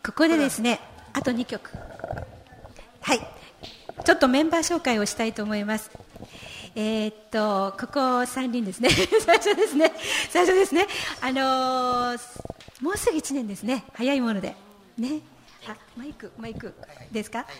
ここでですね、あと2曲、はい、ちょっとメンバー紹介をしたいと思います。ここ3人ですね最初ですねもうすぐ1年ですね、早いものでね。マイクですか。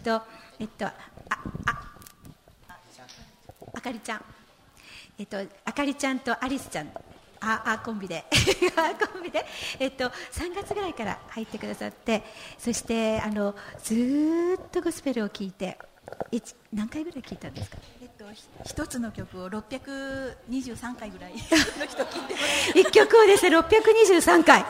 あかりちゃん、あかりちゃんとアリスちゃん、コンビで3月ぐらいから入ってくださって、そしてずーっとゴスペルを聴いて、何回ぐらい聴いたんですか。 一つの曲を623回ぐらいの人聴いてます。 1曲をですね623回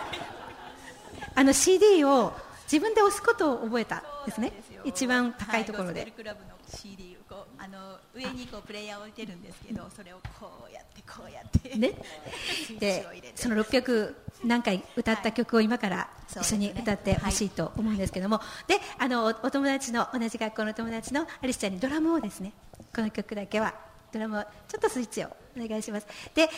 CD を自分で押すことを覚えたですね。一番高いところで、 ゴスペルクラブの CD を上にプレイヤーを置いてるんですけど、それをこうやってねでその600何回歌った曲を今から一緒に歌ってほしいと思うんですけども、でお友達の、同じ学校の友達のアリスちゃんにドラムをですね、この曲だけはドラムをちょっとスイッチをお願いします。で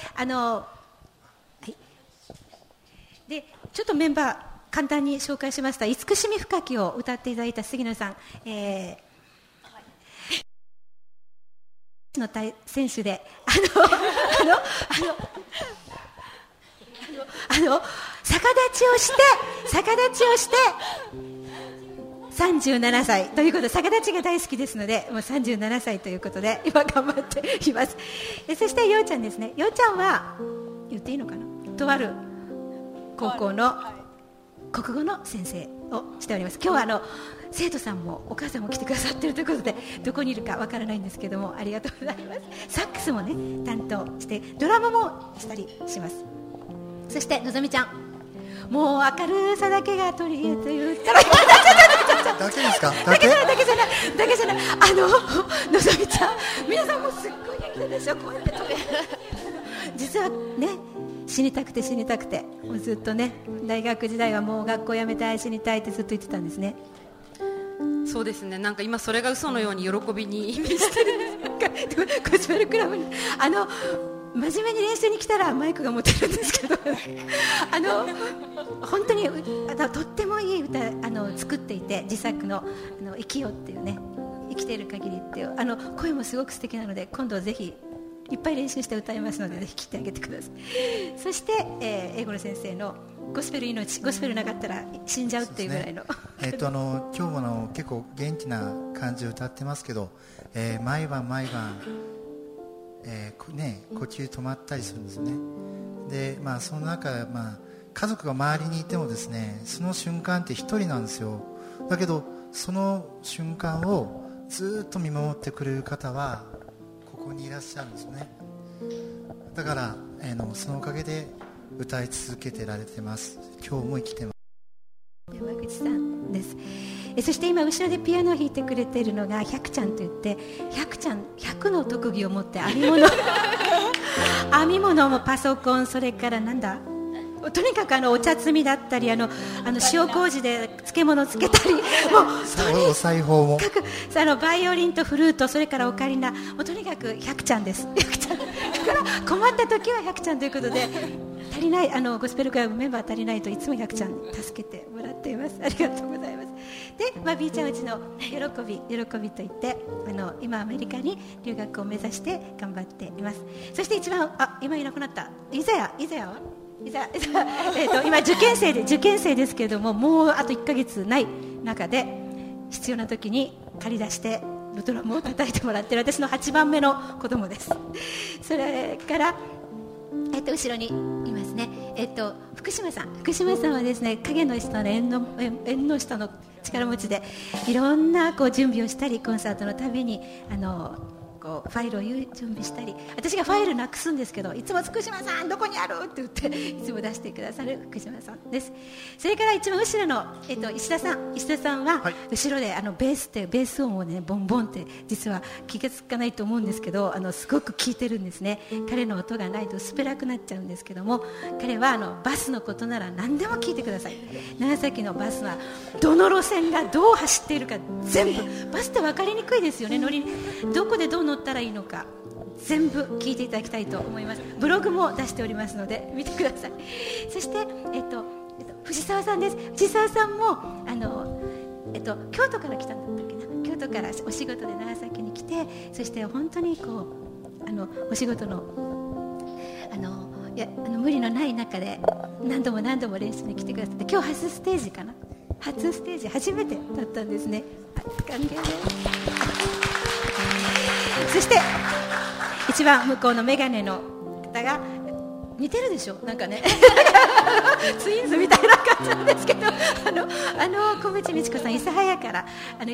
でちょっとメンバー簡単に紹介しました。慈しみ深きを歌っていただいた杉野さん、の選手で逆立ちをして37歳ということで、逆立ちが大好きですので、もう37歳ということで今頑張っています。そしてようちゃんですね。ようちゃんは言っていいのかな、とある高校の国語の先生をしております。今日は生徒さんもお母さんも来てくださっているということで、どこにいるかわからないんですけども、ありがとうございます。サックスもね担当してドラムもしたりします。そしてのぞみちゃん、もう明るさだけが取り柄と言ったらだけですか。 だけじゃないのぞみちゃん、皆さんもすっごい元気でしょ。こうやって実はね、死にたくてもうずっとね、大学時代はもう学校辞めたい、死にたいってずっと言ってたんですね。 そうですね、なんか今それが嘘のように喜びに満ちてるゴスペルクラブに真面目に練習に来たらマイクが持てるんですけど本当にとってもいい歌作っていて、自作の生きよっていうね、生きている限りっていう声もすごく素敵なので、今度はぜひいっぱい練習して歌いますので、ぜひ聴いてあげてください。そして、英語の先生のゴスペル命、ゴスペルなかったら死んじゃうっていうぐらいの、 今日も結構元気な感じで歌ってますけど、毎晩、呼吸止まったりするんですね。で、その中、家族が周りにいてもですね、その瞬間って一人なんですよ。だけどその瞬間をずっと見守ってくれる方はここにいらっしゃるんですね。だからそのおかげで歌い続けてられてます。今日も生きてます。 山口さんです。そして今後ろでピアノを弾いてくれているのが100ちゃんといって、100ちゃん100の特技を持って編み物もパソコン、それからとにかくお茶摘みだったり塩麹で漬物つけたり、もうお裁縫もバイオリンとフルート、それからオカリナ、もうとにかく100ちゃんです。100ちゃんだから困った時は100ちゃんということで、足りないゴスペルクラブメンバー足りないといつも100ちゃん助けてもらっています。ありがとうございます。で、B ちゃんうちの喜びといって、今アメリカに留学を目指して頑張っています。そして一番今いなくなったイザヤは今受験生ですけれども、もうあと1ヶ月ない中で必要な時に借り出してドラムを叩いてもらっている私の8番目の子供です。それから後ろにいますね、福島さんはですね、影の下の縁の下の力持ちで、いろんな準備をしたり、コンサートのたびにファイルを準備したり、私がファイルなくすんですけど、いつも福島さんどこにあるって言っていつも出してくださる福島さんです。それから一番後ろの、石田さんは、後ろでベース音をね、ボンボンって実は気がつかないと思うんですけど、すごく効いてるんですね。彼の音がないと薄っぺらくなっちゃうんですけども、彼はバスのことなら何でも聞いてください。長崎のバスはどの路線がどう走っているか全部、バスって分かりにくいですよね。どこでどう乗ったらいいのか全部聞いていただきたいと思います。ブログも出しておりますので見てください。そして、 藤沢さんです。藤沢さんも京都から来たんだったっけな。京都からお仕事で長崎に来て、そして本当にこうお仕事の無理のない中で何度も何度も練習に来てくださって、今日初ステージかな、初ステージ初めてだったんですね。歓迎です。そして一番向こうのメガネの方が似てるでしょ、なんかねツインズみたいな感じなんですけど、小渕美智子さん、諫早から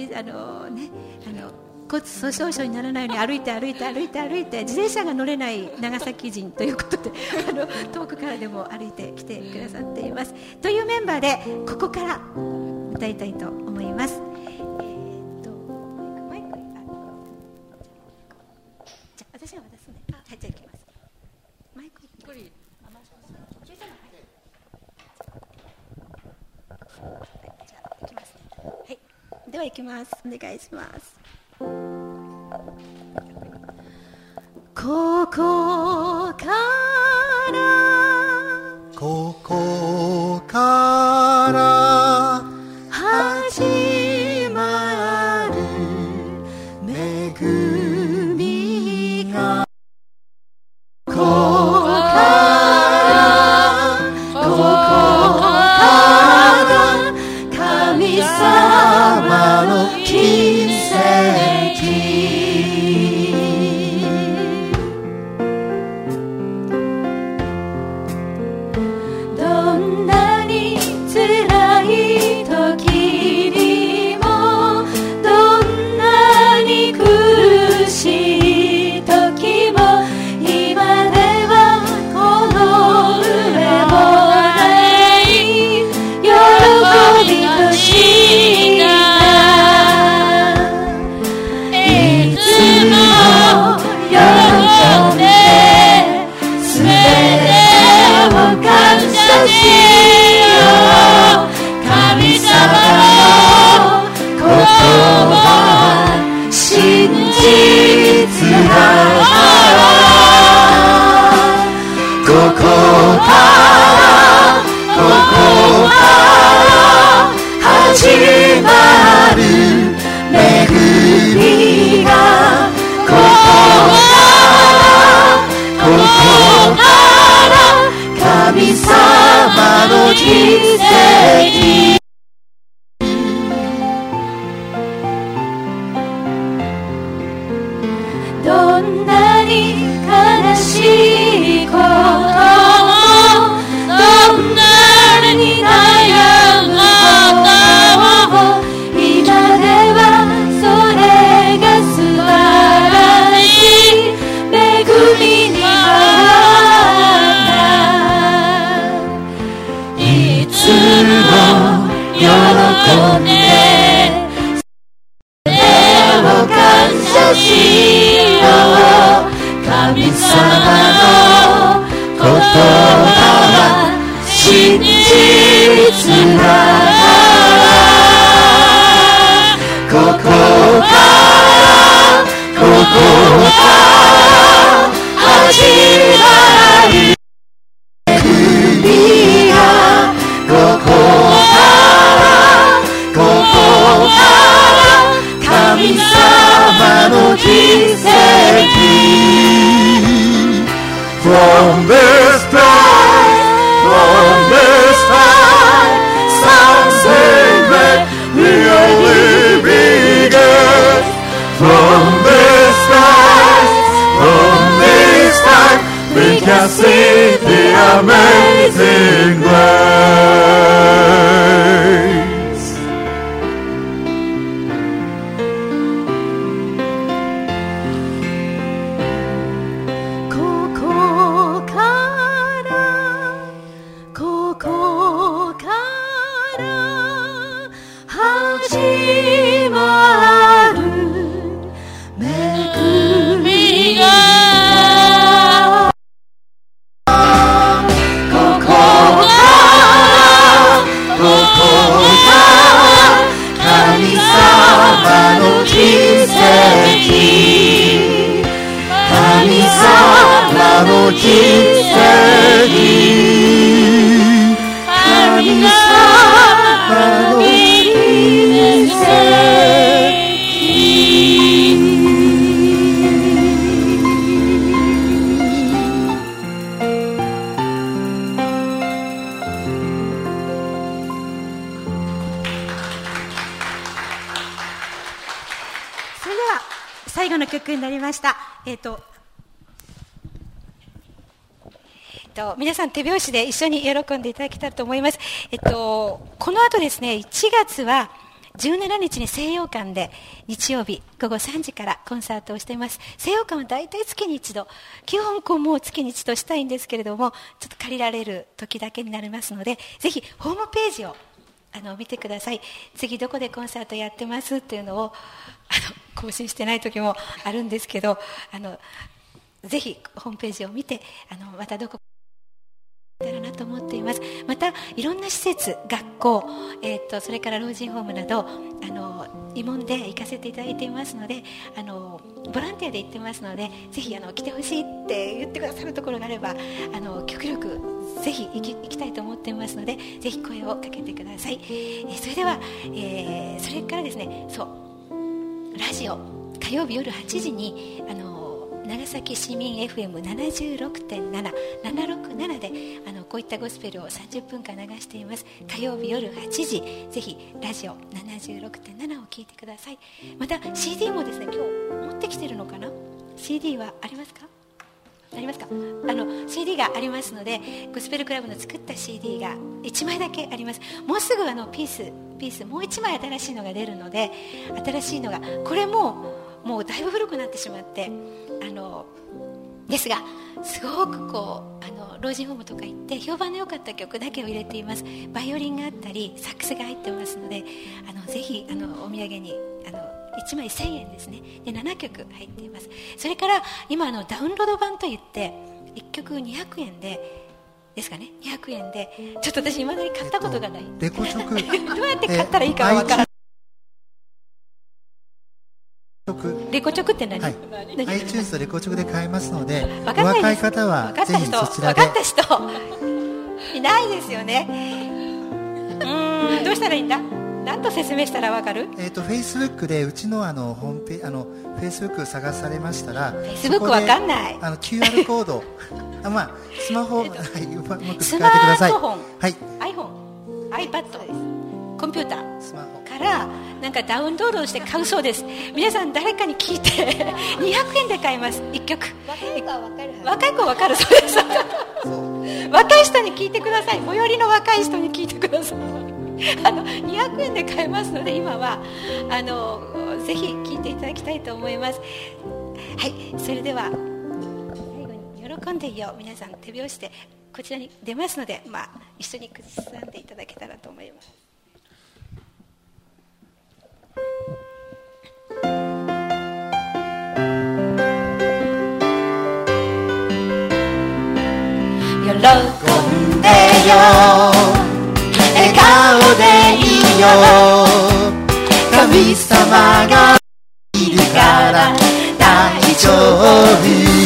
骨粗しょう症にならないように歩いて自転車が乗れない長崎人ということで遠くからでも歩いてきてくださっていますというメンバーで、ここから歌いたいと思います。マイクじゃあ私が渡すね。はい、じゃあいきます。マイクこれじゃあいきますね。はい、では行きます。お願いします。ここから始まる恵みが、ここから神様の奇跡、どんなに辛い時にも、どんなに苦しい時も、今ではこの上もない喜びとしたいつも喜んで全てを感謝しよう。神様の言葉真実だ。ここから始まる恵みが、ここから神様の奇跡、どんなに悲しいことも、どんなに悩むことも、今ではそれが素晴らしい恵みに変わった。いつも喜んで手を感謝しよう。神様の言葉は真実だ。ここから始まる恵みが、ここから神様の奇跡。From this time, something really began. From this time, we can see the amazing grace. ここから始まる恵みが、ここから神様の奇跡、神様の奇跡、神様最後の曲になりました。皆さん手拍子で一緒に喜んでいただけたらと思います。この後ですね、1月は17日に西洋館で日曜日午後3時からコンサートをしています。西洋館は大体月に一度、基本もう月に一度したいんですけれども、ちょっと借りられる時だけになりますので、ぜひホームページを見てください。次どこでコンサートやってますっていうのを更新してない時もあるんですけど、ぜひホームページを見てまたどこだろうなと思っています。またいろんな施設、学校、それから老人ホームなど慰問で行かせていただいていますので、ボランティアで行ってますので、ぜひ来てほしいって言ってくださるところがあれば極力ぜひ行きたいと思っていますので、ぜひ声をかけてください。それでは、それからですね、ラジオ火曜日夜8時に長崎市民 FM76.7 767でこういったゴスペルを30分間流しています。火曜日夜8時、ぜひラジオ 76.7 を聞いてください。また CD もですね、今日持ってきてるのかな。 CD はありますか？ありますか？CD がありますので、ゴスペルクラブの作った CD が1枚だけあります。もうすぐピースもう1枚新しいのが出るので、新しいのがこれもうだいぶ古くなってしまってですが、すごく老人ホームとか行って評判の良かった曲だけを入れています。バイオリンがあったりサックスが入ってますので、ぜひお土産に1枚1000円ですね。で7曲入っています。それから今ダウンロード版といって1曲200円ですかね、200円で、ちょっと私未だに買ったことがない、 レコチョクどうやって買ったらいいかは分からない。レコチョクって何？ はい、iTunes とレコチョクで買えますので、お若い方はぜひそちらで。 分かった人いないですよね。どうしたらいいんだ？何と説明したら分かる ？Facebook でうちのホームページFacebook 探されましたら、 Facebook 分かんない。 QR コードスマホ、うまく使えてくスださい。 マートフォン、 はい、 iPhone、iPad です。コンピュータースマホからなんかダウンロードして買うそうです。皆さん誰かに聞いて200円で買えます。1曲。若い子は分かるはず。若い子は分かるそうです。若い人に聞いてください。最寄りの若い人に聞いてください。200円で買えますので、今はぜひ聞いていただきたいと思います。はい、それでは最後に喜んでいよう、皆さん手拍子でこちらに出ますので、一緒に口ずさんでいただけたらと思います。喜んでよ、笑顔でいいよ、神様がいるから大丈夫。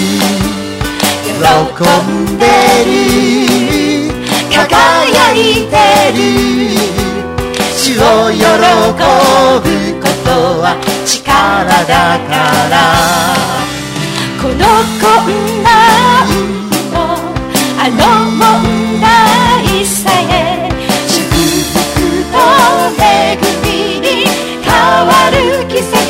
喜んでる、輝いてる、主を喜ぶことは力だから。この困難も問題さえ祝福と恵みに変わる奇跡。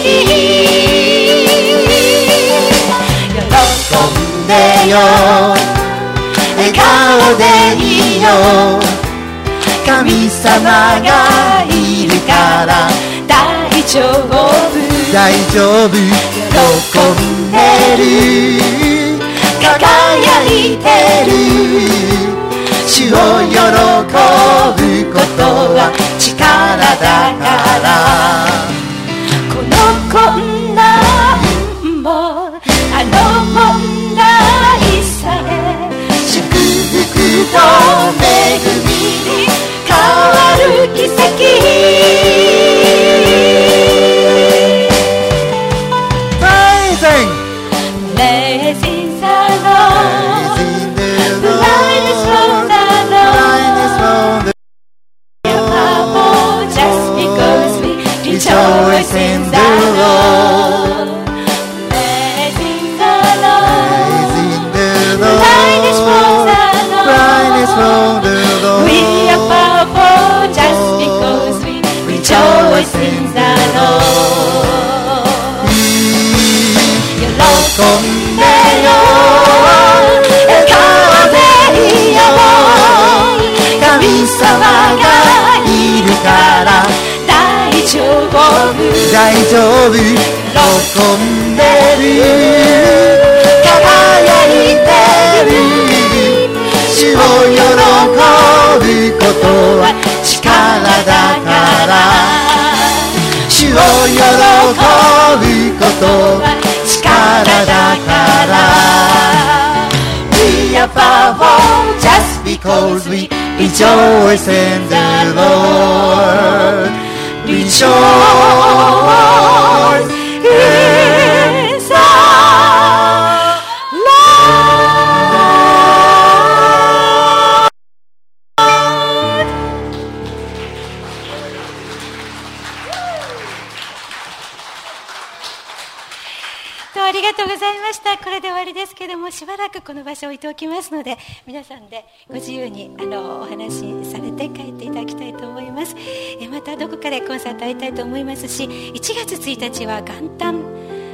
喜んでよ、笑顔でいいよ、神様がいるから大丈夫。 大丈夫。 喜んでる、輝いてる、主を喜ぶことは力だから。この困難も問題さえ祝福と恵みに変わる奇跡。Blessings are Lord, blindness from the Lord, just because we rejoice in the Lord. Blessings are Lord, blindness from the Lord, we are powerful just because we rejoice in the Lord. 大丈夫、喜んでる、輝いてる、主を喜ぶことは力だから、主を喜ぶことは力だから、 We are powerful just because we rejoice in the Lord. Rejoice in the どうもありがとうございました。これで終わりですけども、しばらくこの場所を置いておきますので、皆さんでご自由にお話しされて帰っていただきたいと思います。またどこかでコンサート会いたいと思いますし、1月1日は元旦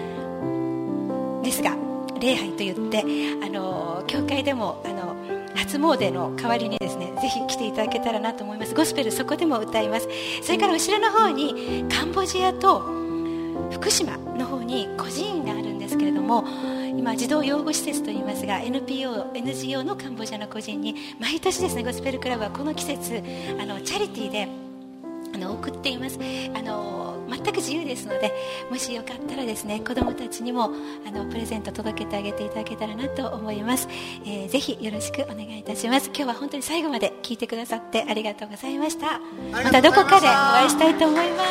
ですが礼拝といって教会でも初詣の代わりにですね、ぜひ来ていただけたらなと思います。ゴスペルそこでも歌います。それから後ろの方にカンボジアと福島の方に孤児院があるんですけれども、今児童養護施設といいますが NGO のカンボジアの孤児院に毎年ですね、ゴスペルクラブはこの季節チャリティーで送っています。全く自由ですので、もしよかったらですね、子どもたちにもプレゼント届けてあげていただけたらなと思います。ぜひよろしくお願いいたします。今日は本当に最後まで聞いてくださってありがとうございました。またどこかでお会いしたいと思います。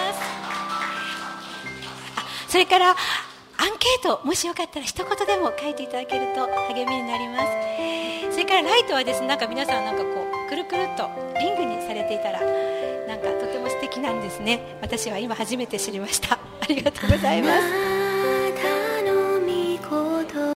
それからアンケート、もしよかったら一言でも書いていただけると励みになります。それからライトはですね、皆さんこうくるくるっとリングにされていたらとても素敵なんですね。私は今初めて知りました。ありがとうございます。